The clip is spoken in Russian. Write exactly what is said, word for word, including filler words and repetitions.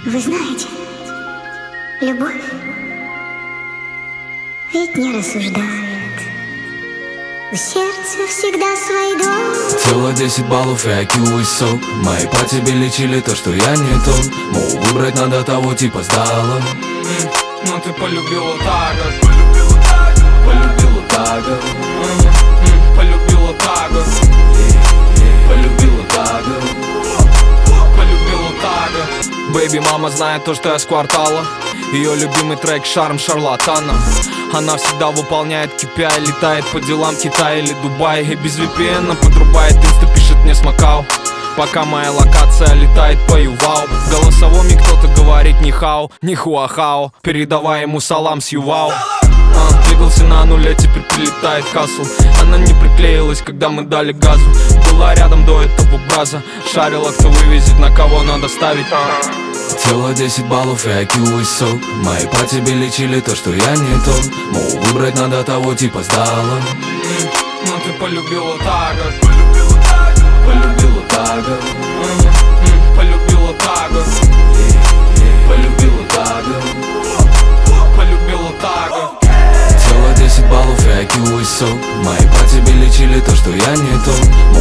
Вы знаете, любовь ведь не рассуждает. У сердца всегда свой дом. Тело десять баллов и ай кью высок. Мои по тебе лечили то, что я не тот. Мол, выбрать надо того типа сдала. mm, Ну ты полюбила тага. Полюбила тага. mm, Полюбила тага. Полюбила тага. Полюбила тага. Бэйби, мама знает то, что я с квартала. Ее любимый трек «Шарм шарлатана». Она всегда выполняет кей пи ай, летает по делам Китая или Дубай. И без ви пи эн подрубает инста, пишет мне с Макао. Пока моя локация летает по Ювау. В голосовом кто-то говорит ни хао, ни хуахао. Передавай ему салам с Ювау. а, Двигался на нуле, теперь прилетает кассел. Она не приклеилась, когда мы дали газу. Была рядом до этого браза. Шарила, кто вывезет, на кого надо ставить. Тело десять баллов и ай кью высок. Мои по тебе лечили то, что я не тот. Мол, выбрать надо того типа сдала. mm, Ну ты полюбила тага. Полюбила тага. mm, Полюбила тага. Полюбила тага. Полюбила тага. Тело десять баллов и ай кью высок. Мои по тебе лечили то, что я не тот.